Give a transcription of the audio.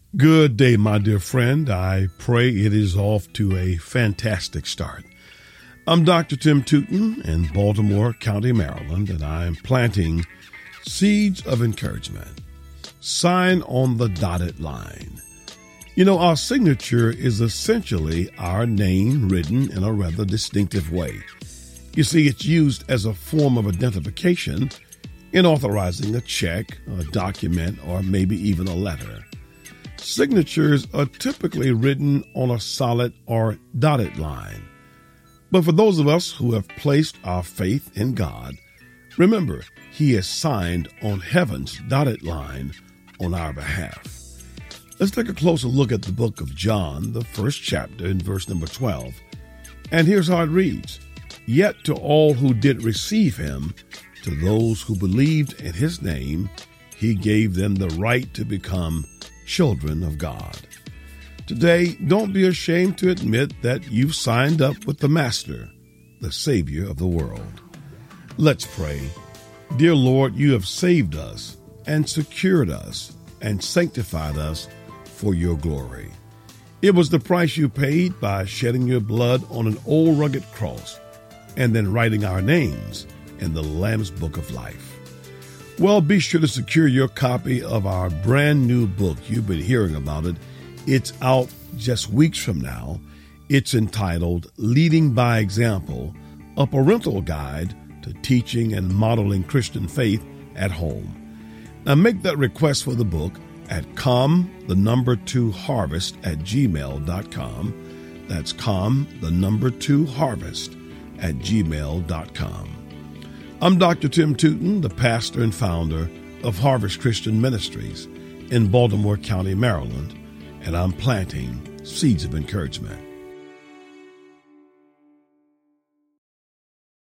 Good day, my dear friend. I pray it is off to a fantastic start. I'm Dr. Tim Tootin in Baltimore County, Maryland, and I am planting seeds of encouragement. Sign on the dotted line. You know, our signature is essentially our name written in a rather distinctive way. You see, it's used as a form of identification in authorizing a check, a document, or maybe even a letter. Signatures are typically written on a solid or dotted line. But for those of us who have placed our faith in God, remember, He has signed on heaven's dotted line on our behalf. Let's take a closer look at the book of John, the first chapter, in verse number 12. And here's how it reads: Yet to all who did receive Him, to those who believed in His name, He gave them the right to become children of God. Today, don't be ashamed to admit that you've signed up with the Master, the Savior of the world. Let's pray. Dear Lord, you have saved us and secured us and sanctified us for your glory. It was the price you paid by shedding your blood on an old rugged cross and then writing our names in the Lamb's Book of Life. Well, be sure to secure your copy of our brand new book. You've been hearing about it. It's out just weeks from now. It's entitled Leading by Example, a parental guide to teaching and modeling Christian faith at home. Now make that request for the book at com2harvest@gmail.com. That's com2harvest@gmail.com. I'm Dr. Tim Tootin, the pastor and founder of Harvest Christian Ministries in Baltimore County, Maryland, and I'm planting seeds of encouragement.